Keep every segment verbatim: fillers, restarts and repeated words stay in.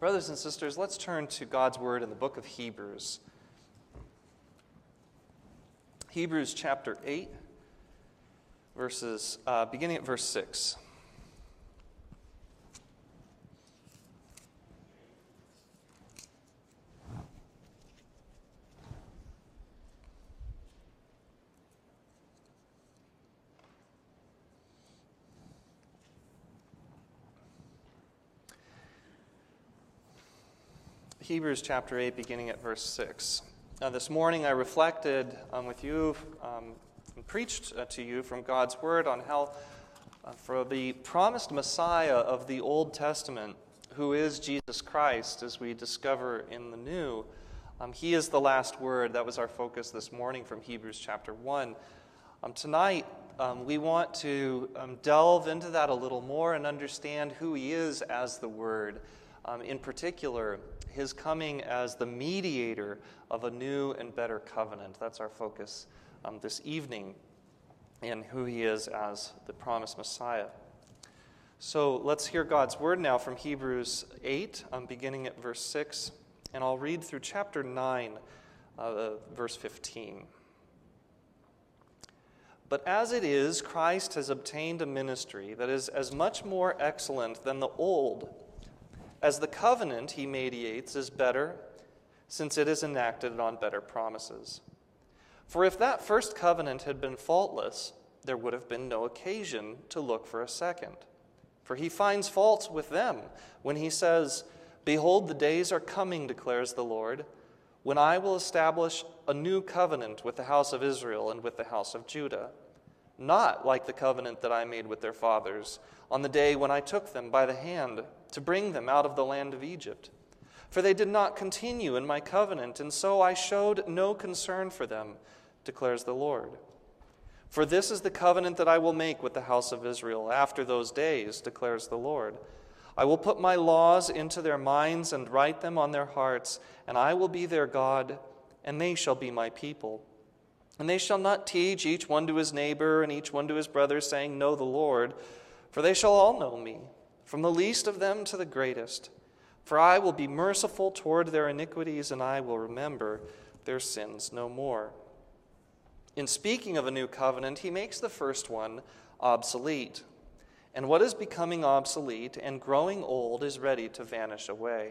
Brothers and sisters, let's turn to God's Word in the book of Hebrews. Hebrews chapter eight, verses uh, beginning at verse six. Hebrews chapter eight, beginning at verse six. Now, this morning I reflected um, with you um, and preached uh, to you from God's Word on how uh, for the promised Messiah of the Old Testament, who is Jesus Christ, as we discover in the New, um, he is the last word. That was our focus this morning from Hebrews chapter one. Um, tonight, um, we want to um, delve into that a little more and understand who he is as the Word. Um, in particular, his coming as the mediator of a new and better covenant. That's our focus um, this evening, and who he is as the promised Messiah. So let's hear God's word now from Hebrews eight, um, beginning at verse six, and I'll read through chapter nine, uh, verse fifteen. But as it is, Christ has obtained a ministry that is as much more excellent than the old, as the covenant he mediates is better, since it is enacted on better promises. For if that first covenant had been faultless, there would have been no occasion to look for a second. For he finds fault with them when he says, "Behold, the days are coming, declares the Lord, when I will establish a new covenant with the house of Israel and with the house of Judah, not like the covenant that I made with their fathers on the day when I took them by the hand to bring them out of the land of Egypt. For they did not continue in my covenant, and so I showed no concern for them, declares the Lord. For this is the covenant that I will make with the house of Israel after those days, declares the Lord. I will put my laws into their minds and write them on their hearts, and I will be their God, and they shall be my people. And they shall not teach each one to his neighbor and each one to his brother, saying, Know the Lord, for they shall all know me, from the least of them to the greatest. For I will be merciful toward their iniquities, and I will remember their sins no more." In speaking of a new covenant, he makes the first one obsolete. And what is becoming obsolete and growing old is ready to vanish away.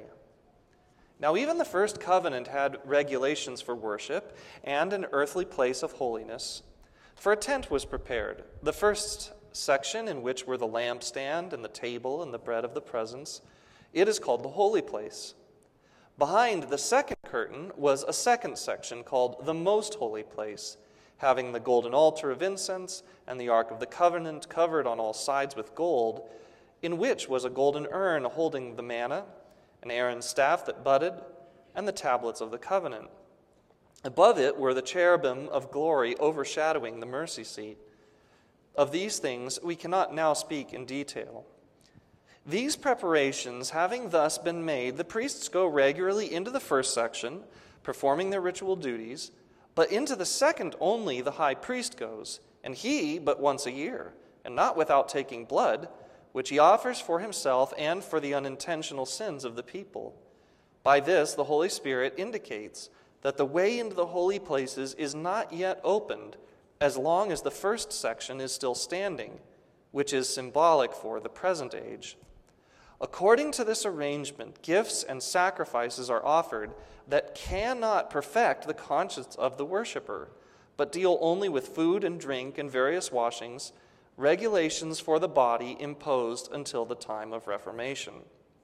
Now, even the first covenant had regulations for worship and an earthly place of holiness. For a tent was prepared, the first section in which were the lampstand and the table and the bread of the presence. It is called the holy place. Behind the second curtain was a second section called the most holy place, having the golden altar of incense and the ark of the covenant covered on all sides with gold, in which was a golden urn holding the manna, an Aaron's staff that budded, and the tablets of the covenant. Above it were the cherubim of glory overshadowing the mercy seat. Of these things we cannot now speak in detail. These preparations having thus been made, the priests go regularly into the first section, performing their ritual duties, but into the second only the high priest goes, and he but once a year, and not without taking blood, which he offers for himself and for the unintentional sins of the people. By this the Holy Spirit indicates that the way into the holy places is not yet opened, as long as the first section is still standing, which is symbolic for the present age. According to this arrangement, gifts and sacrifices are offered that cannot perfect the conscience of the worshiper, but deal only with food and drink and various washings, regulations for the body imposed until the time of Reformation.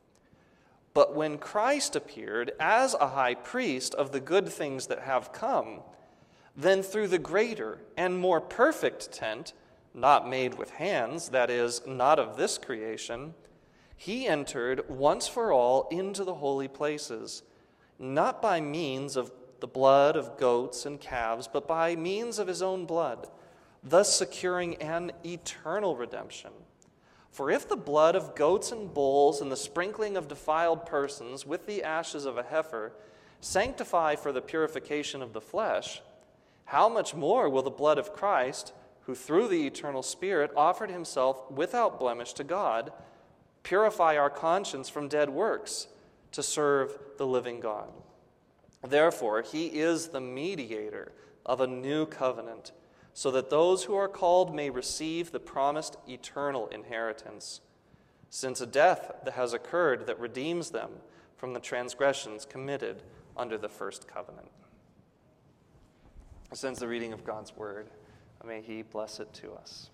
But when Christ appeared as a high priest of the good things that have come, then through the greater and more perfect tent, not made with hands, that is, not of this creation, he entered once for all into the holy places, not by means of the blood of goats and calves, but by means of his own blood, thus securing an eternal redemption. For if the blood of goats and bulls and the sprinkling of defiled persons with the ashes of a heifer sanctify for the purification of the flesh, how much more will the blood of Christ, who through the eternal Spirit offered himself without blemish to God, purify our conscience from dead works to serve the living God. Therefore, he is the mediator of a new covenant, so that those who are called may receive the promised eternal inheritance, since a death that has occurred that redeems them from the transgressions committed under the first covenant. Since the reading of God's word, may he bless it to us.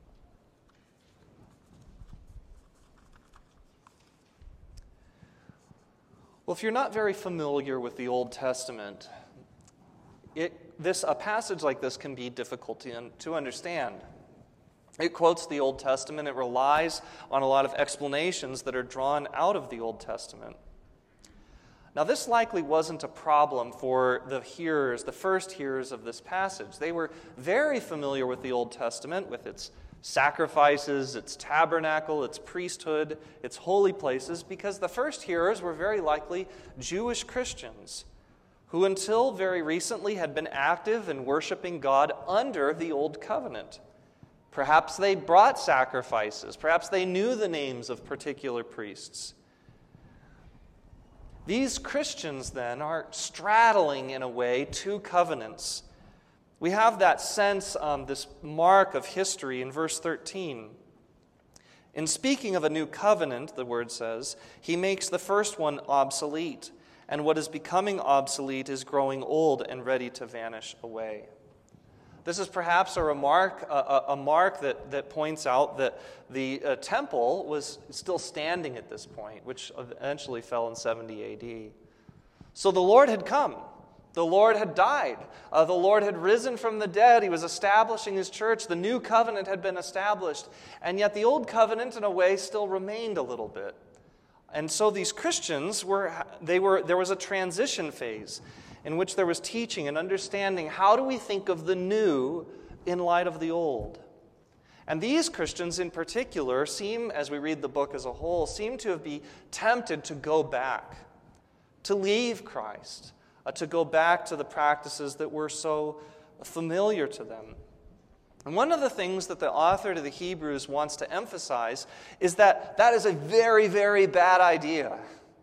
Well, if you're not very familiar with the Old Testament, it, this, a passage like this can be difficult to, to understand. It quotes the Old Testament. It relies on a lot of explanations that are drawn out of the Old Testament. Now, this likely wasn't a problem for the hearers, the first hearers of this passage. They were very familiar with the Old Testament, with its sacrifices, its tabernacle, its priesthood, its holy places, because the first hearers were very likely Jewish Christians who until very recently had been active in worshiping God under the Old Covenant. Perhaps they brought sacrifices. Perhaps they knew the names of particular priests. These Christians, then, are straddling, in a way, two covenants. We have that sense, um, this mark of history in verse thirteen. In speaking of a new covenant, the word says, he makes the first one obsolete, and what is becoming obsolete is growing old and ready to vanish away. This is perhaps a remark, a, a mark that, that points out that the uh, temple was still standing at this point, which eventually fell in seventy A D. So the Lord had come. The Lord had died. Uh, the Lord had risen from the dead. He was establishing his church. The new covenant had been established. And yet the old covenant, in a way, still remained a little bit. And so these Christians, were, they were, there was a transition phase in which there was teaching and understanding. How do we think of the new in light of the old? And these Christians in particular seem, as we read the book as a whole, seem to be tempted to go back, to leave Christ, uh, to go back to the practices that were so familiar to them. And one of the things that the author to the Hebrews wants to emphasize is that that is a very, very bad idea.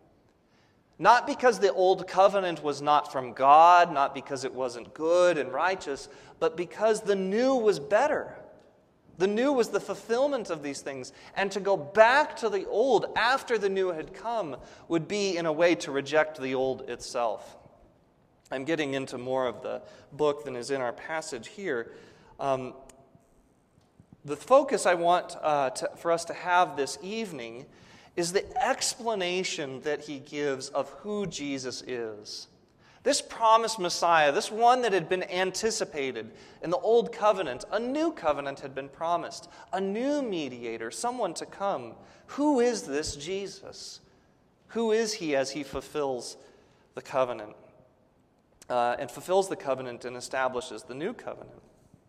Not because the old covenant was not from God, not because it wasn't good and righteous, but because the new was better. The new was the fulfillment of these things. And to go back to the old after the new had come would be, in a way, to reject the old itself. I'm getting into more of the book than is in our passage here. Um, the focus I want uh, to, for us to have this evening is the explanation that he gives of who Jesus is. This promised Messiah, this one that had been anticipated in the old covenant, a new covenant had been promised, a new mediator, someone to come. Who is this Jesus? Who is he as he fulfills the covenant? Uh, and fulfills the covenant and establishes the new covenant.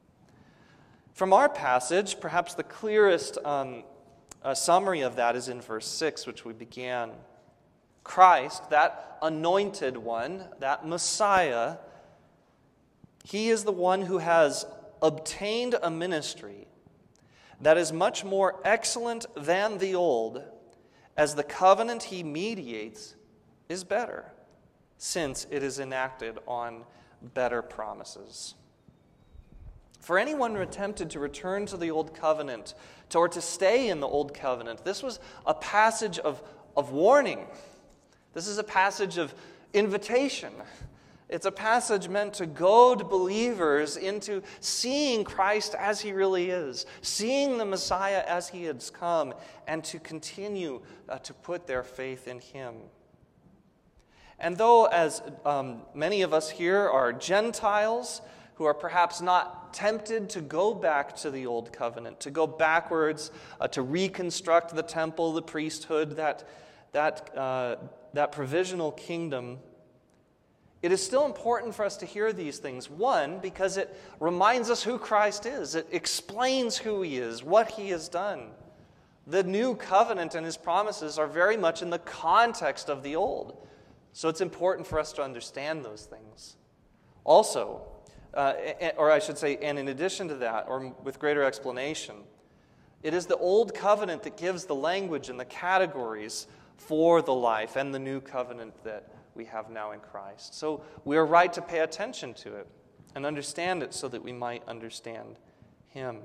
From our passage, perhaps the clearest um, uh, summary of that is in verse six, which we began. Christ, that anointed one, that Messiah, he is the one who has obtained a ministry that is much more excellent than the old, as the covenant he mediates is better, since it is enacted on better promises. For anyone who attempted to return to the old covenant, to, or to stay in the old covenant, this was a passage of, of warning. This is a passage of invitation. It's a passage meant to goad believers into seeing Christ as he really is, seeing the Messiah as he has come, and to continue uh, to put their faith in him. And though, as um, many of us here are Gentiles who are perhaps not tempted to go back to the old covenant, to go backwards, uh, to reconstruct the temple, the priesthood, that, that, uh, that provisional kingdom, it is still important for us to hear these things. One, because it reminds us who Christ is. It explains who he is, what he has done. The new covenant and his promises are very much in the context of the old. So it's important for us to understand those things. Also, uh, or I should say, and in addition to that, or with greater explanation, it is the old covenant that gives the language and the categories for the life and the new covenant that we have now in Christ. So we are right to pay attention to it and understand it so that we might understand Him.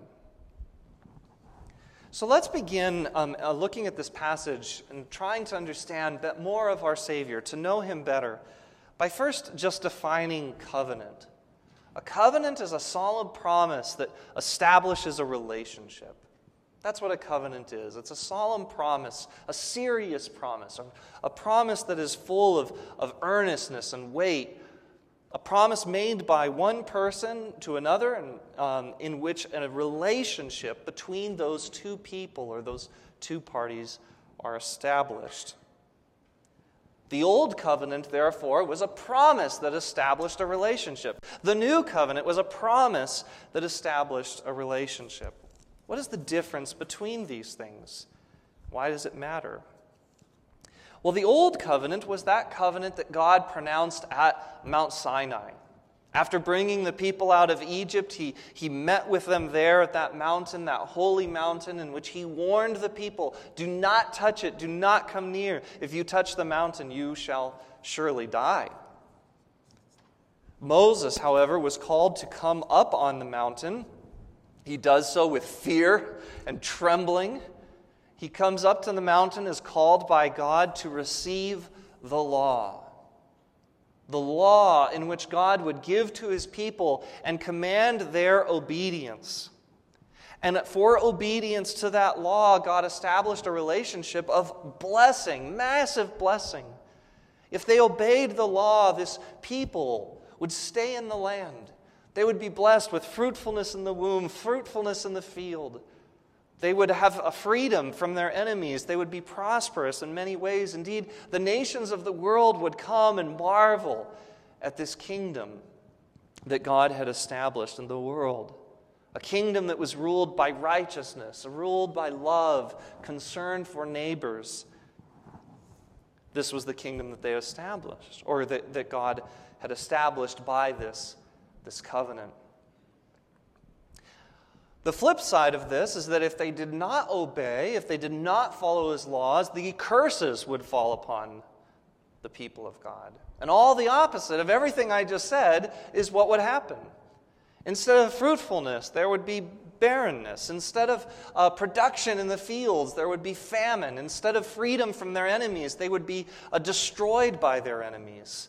So let's begin um, uh, looking at this passage and trying to understand more of our Savior, to know Him better, by first just defining covenant. A covenant is a solemn promise that establishes a relationship. That's what a covenant is. It's a solemn promise, a serious promise, a, a promise that is full of, of earnestness and weight, a promise made by one person to another, and um, in which a relationship between those two people or those two parties are established. The old covenant, therefore, was a promise that established a relationship. The new covenant was a promise that established a relationship. What is the difference between these things? Why does it matter? Well, the old covenant was that covenant that God pronounced at Mount Sinai. After bringing the people out of Egypt, he, he met with them there at that mountain, that holy mountain, in which he warned the people, do not touch it, do not come near. If you touch the mountain, you shall surely die. Moses, however, was called to come up on the mountain. He does so with fear and trembling. He comes up to the mountain, is called by God to receive the law. The law in which God would give to His people and command their obedience. And for obedience to that law, God established a relationship of blessing, massive blessing. If they obeyed the law, this people would stay in the land. They would be blessed with fruitfulness in the womb, fruitfulness in the field. They would have a freedom from their enemies. They would be prosperous in many ways. Indeed, the nations of the world would come and marvel at this kingdom that God had established in the world. A kingdom that was ruled by righteousness, ruled by love, concern for neighbors. This was the kingdom that they established, or that, that God had established by this, this covenant. The flip side of this is that if they did not obey, if they did not follow His laws, the curses would fall upon the people of God. And all the opposite of everything I just said is what would happen. Instead of fruitfulness, there would be barrenness. Instead of uh, production in the fields, there would be famine. Instead of freedom from their enemies, they would be uh, destroyed by their enemies.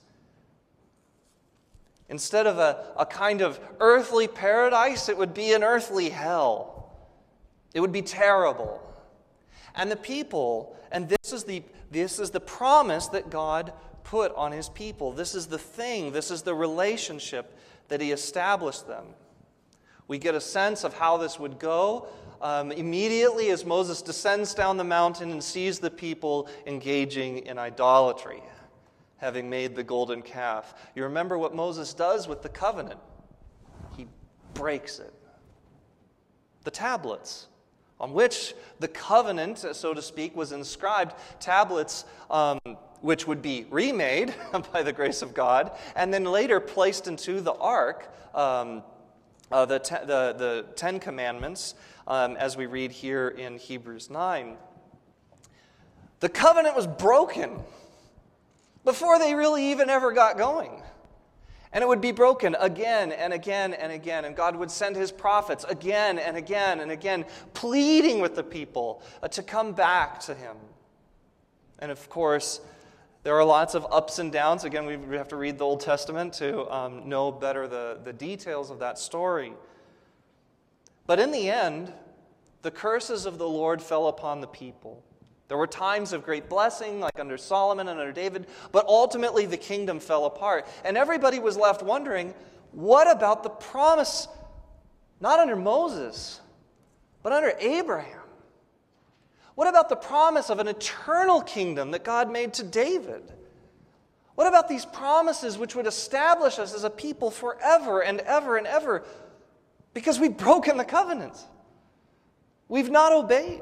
Instead of a, a kind of earthly paradise, it would be an earthly hell. It would be terrible. And the people, and this is the, this is the promise that God put on His people. This is the thing, this is the relationship that He established them. We get a sense of how this would go um, immediately as Moses descends down the mountain and sees the people engaging in idolatry, having made the golden calf. You remember what Moses does with the covenant. He breaks it. The tablets on which the covenant, so to speak, was inscribed, tablets um, which would be remade by the grace of God, and then later placed into the ark, um, uh, the, te- the, the Ten Commandments, um, as we read here in Hebrews nine. The covenant was broken before they really even ever got going. And it would be broken again and again and again. And God would send His prophets again and again and again, pleading with the people uh, to come back to Him. And of course, there are lots of ups and downs. Again, we have to read the Old Testament to um, know better the, the details of that story. But in the end, the curses of the Lord fell upon the people. There were times of great blessing, like under Solomon and under David, but ultimately the kingdom fell apart. And everybody was left wondering, what about the promise, not under Moses, but under Abraham? What about the promise of an eternal kingdom that God made to David? What about these promises which would establish us as a people forever and ever and ever? Because we've broken the covenant. We've not obeyed.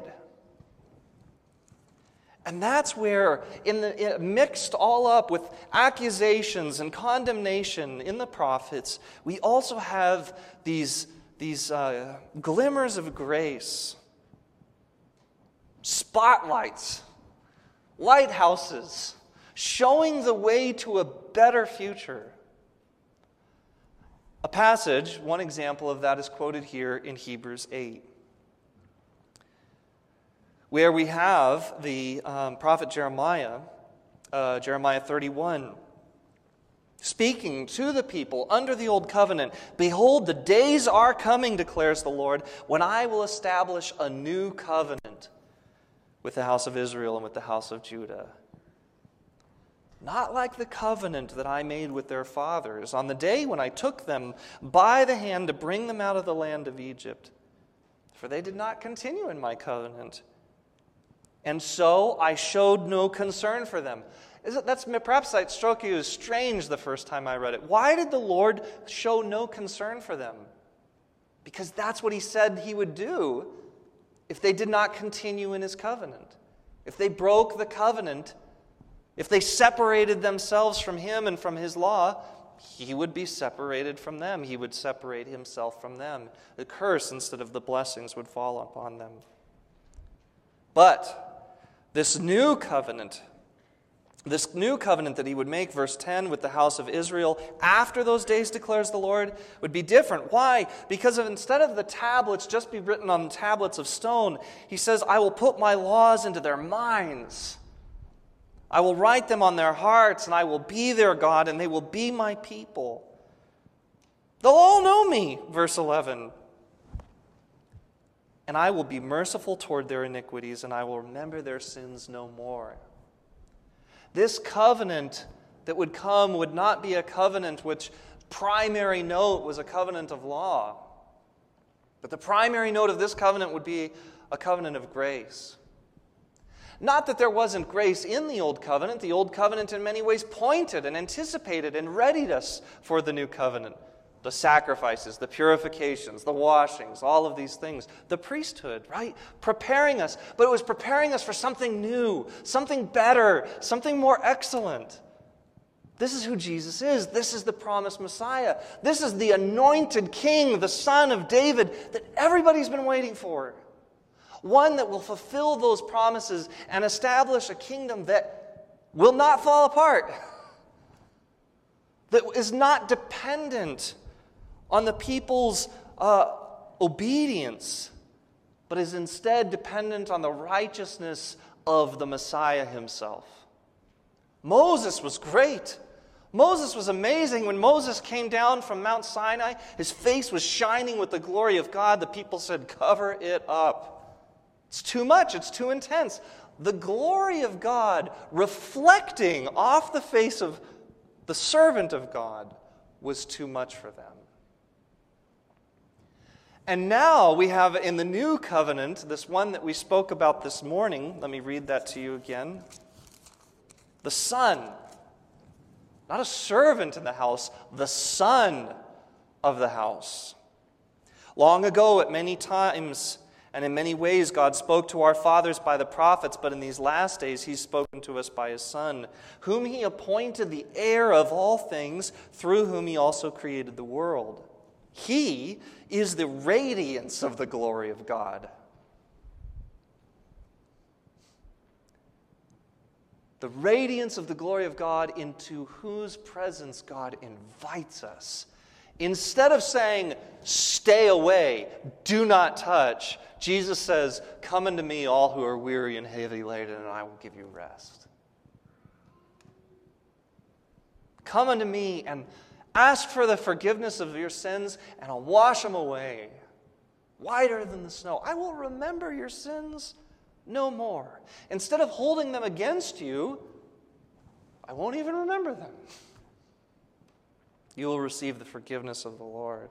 And that's where, in the in, mixed all up with accusations and condemnation in the prophets, we also have these, these uh, glimmers of grace, spotlights, lighthouses, showing the way to a better future. A passage, one example of that is quoted here in Hebrews eight, where we have the um, prophet Jeremiah, uh, Jeremiah thirty-one, speaking to the people under the old covenant. Behold, the days are coming, declares the Lord, when I will establish a new covenant with the house of Israel and with the house of Judah. Not like the covenant that I made with their fathers on the day when I took them by the hand to bring them out of the land of Egypt. For they did not continue in my covenant, and so I showed no concern for them. Is it, that's perhaps that struck you as strange the first time I read it. Why did the Lord show no concern for them? Because that's what he said he would do if they did not continue in his covenant. If they broke the covenant, if they separated themselves from him and from his law, he would be separated from them. He would separate himself from them. The curse instead of the blessings would fall upon them. But this new covenant, this new covenant that he would make, verse ten, with the house of Israel, after those days, declares the Lord, would be different. Why? Because of, instead of the tablets just be written on tablets of stone, he says, I will put my laws into their minds. I will write them on their hearts, and I will be their God, and they will be my people. They'll all know me, verse eleven. And I will be merciful toward their iniquities, and I will remember their sins no more. This covenant that would come would not be a covenant which primary note was a covenant of law. But the primary note of this covenant would be a covenant of grace. Not that there wasn't grace in the Old Covenant. The Old Covenant in many ways pointed and anticipated and readied us for the New Covenant. The sacrifices, the purifications, the washings, all of these things. The priesthood, right? Preparing us. But it was preparing us for something new, something better, something more excellent. This is who Jesus is. This is the promised Messiah. This is the anointed King, the Son of David that everybody's been waiting for. One that will fulfill those promises and establish a kingdom that will not fall apart. That is not dependent on the people's uh, obedience, but is instead dependent on the righteousness of the Messiah himself. Moses was great. Moses was amazing. When Moses came down from Mount Sinai, his face was shining with the glory of God. The people said, cover it up. It's too much. It's too intense. The glory of God reflecting off the face of the servant of God was too much for them. And now we have in the new covenant, this one that we spoke about this morning. Let me read that to you again. The Son, not a servant in the house, the Son of the house. Long ago, at many times and in many ways, God spoke to our fathers by the prophets, but in these last days He's spoken to us by His Son, whom He appointed the heir of all things, through whom He also created the world. He is the radiance of the glory of God. The radiance of the glory of God, into whose presence God invites us. Instead of saying, stay away, do not touch, Jesus says, come unto me, all who are weary and heavy laden, and I will give you rest. Come unto me and ask for the forgiveness of your sins, and I'll wash them away, whiter than the snow. I will remember your sins no more. Instead of holding them against you, I won't even remember them. You will receive the forgiveness of the Lord.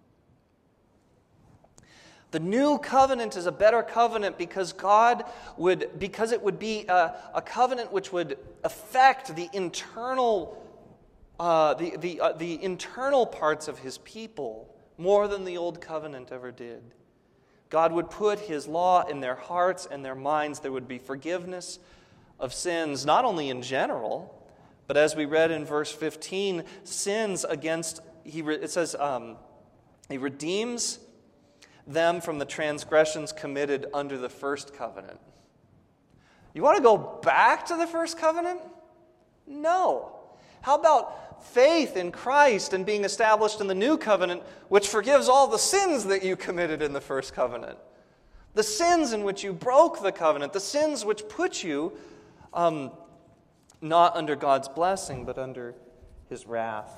The new covenant is a better covenant because God would, because it would be a, a covenant which would affect the internal, uh, the the uh, the internal parts of His people more than the old covenant ever did. God would put His law in their hearts and their minds. There would be forgiveness of sins, not only in general, but as we read in verse fifteen, sins against, he it says, um, He redeems them from the transgressions committed under the first covenant. You want to go back to the first covenant? No. How about faith in Christ and being established in the new covenant, which forgives all the sins that you committed in the first covenant? The sins in which you broke the covenant, the sins which put you um, not under God's blessing, but under his wrath.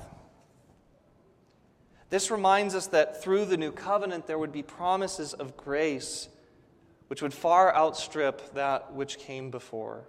This reminds us that through the new covenant there would be promises of grace which would far outstrip that which came before.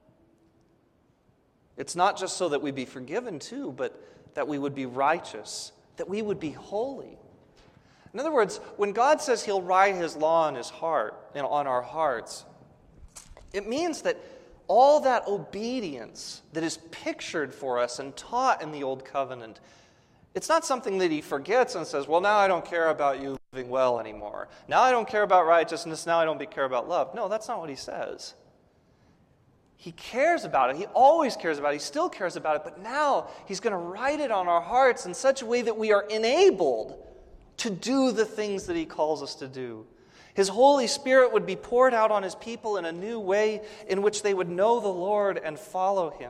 It's not just so that we be forgiven too, but that we would be righteous, that we would be holy. In other words, when God says he'll write his law on his heart and on our hearts, it means that all that obedience that is pictured for us and taught in the Old Covenant, it's not something that he forgets and says, well, now I don't care about you living well anymore. Now I don't care about righteousness. Now I don't care about love. No, that's not what he says. He cares about it. He always cares about it. He still cares about it. But now he's going to write it on our hearts in such a way that we are enabled to do the things that he calls us to do. His Holy Spirit would be poured out on his people in a new way in which they would know the Lord and follow him.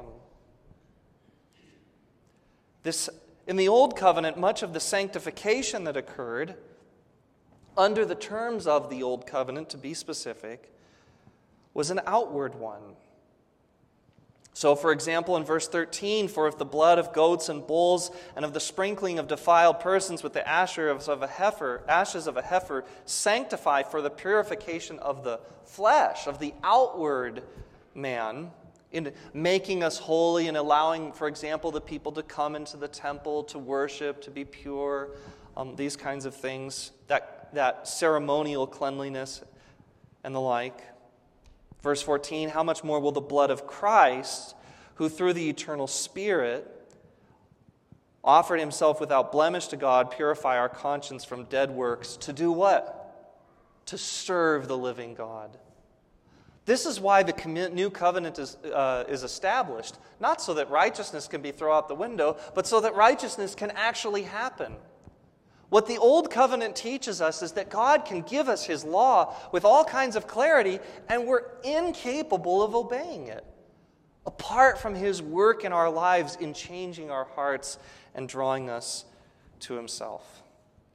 This, in the Old Covenant, much of the sanctification that occurred under the terms of the Old Covenant, to be specific, was an outward one. So, for example, in verse thirteen, for if the blood of goats and bulls and of the sprinkling of defiled persons with the ashes of a heifer, ashes of a heifer sanctify for the purification of the flesh, of the outward man, in making us holy and allowing, for example, the people to come into the temple to worship, to be pure, um, these kinds of things, that, that ceremonial cleanliness and the like. Verse fourteen, how much more will the blood of Christ, who through the eternal Spirit offered himself without blemish to God, purify our conscience from dead works, to do what? To serve the living God. This is why the new covenant is, uh, is established, not so that righteousness can be thrown out the window, but so that righteousness can actually happen. What the Old Covenant teaches us is that God can give us his law with all kinds of clarity, and we're incapable of obeying it, apart from his work in our lives in changing our hearts and drawing us to himself.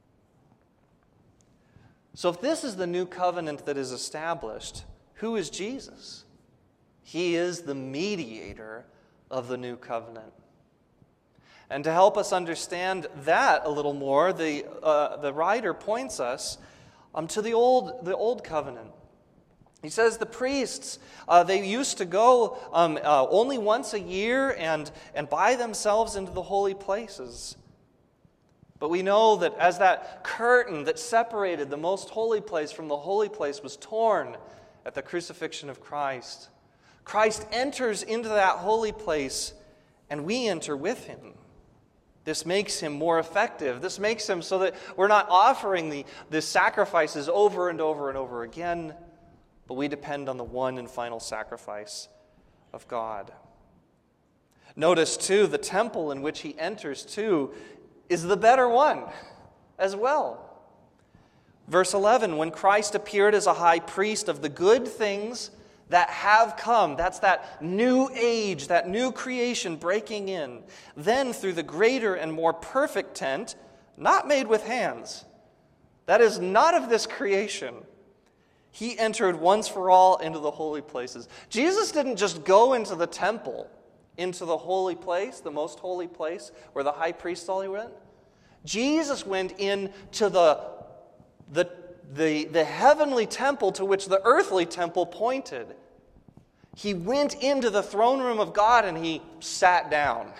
So if this is the new covenant that is established, who is Jesus? He is the mediator of the new covenant. And to help us understand that a little more, the uh, the writer points us um, to the old the old covenant. He says the priests uh, they used to go um, uh, only once a year and and buy themselves into the holy places. But we know that as that curtain that separated the most holy place from the holy place was torn at the crucifixion of Christ, Christ enters into that holy place, and we enter with him. This makes him more effective. This makes him so that we're not offering the, the sacrifices over and over and over again, but we depend on the one and final sacrifice of God. Notice, too, the temple in which he enters, too, is the better one as well. Verse eleven, when Christ appeared as a high priest of the good things that have come, that's that new age, that new creation breaking in. Then through the greater and more perfect tent, not made with hands, that is not of this creation, he entered once for all into the holy places. Jesus didn't just go into the temple, into the holy place, the most holy place, where the high priest always went. Jesus went into the, the The, the heavenly temple to which the earthly temple pointed. He went into the throne room of God and he sat down.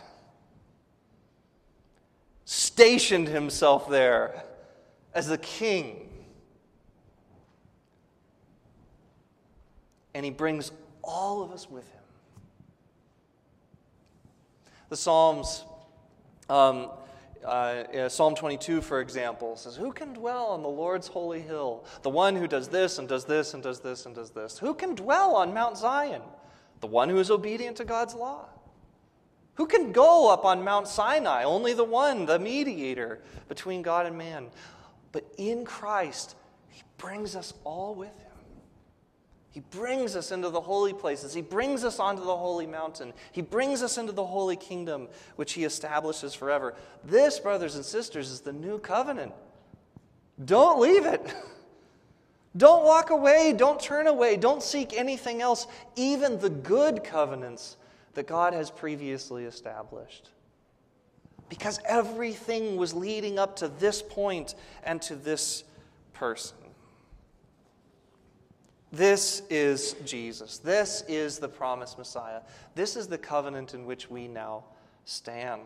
Stationed himself there as the king. And he brings all of us with him. The Psalms... Um, Uh, Psalm twenty-two, for example, says, who can dwell on the Lord's holy hill? The one who does this and does this and does this and does this. Who can dwell on Mount Zion? The one who is obedient to God's law. Who can go up on Mount Sinai? Only the one, the mediator between God and man. But in Christ, he brings us all with him. He brings us into the holy places. He brings us onto the holy mountain. He brings us into the holy kingdom, which he establishes forever. This, brothers and sisters, is the new covenant. Don't leave it. Don't walk away. Don't turn away. Don't seek anything else, even the good covenants that God has previously established. Because everything was leading up to this point and to this person. This is Jesus. This is the promised Messiah. This is the covenant in which we now stand.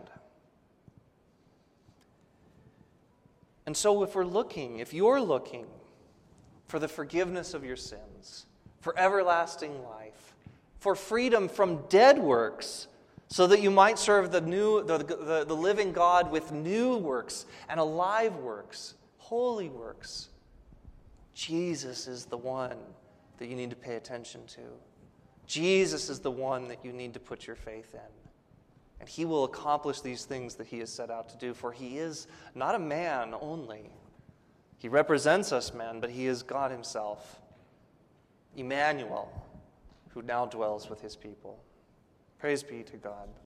And so if we're looking, if you're looking for the forgiveness of your sins, for everlasting life, for freedom from dead works, so that you might serve the new, the, the, the living God with new works and alive works, holy works, Jesus is the one that you need to pay attention to. Jesus is the one that you need to put your faith in. And he will accomplish these things that he has set out to do, for he is not a man only. He represents us men, but he is God himself, Emmanuel, who now dwells with his people. Praise be to God.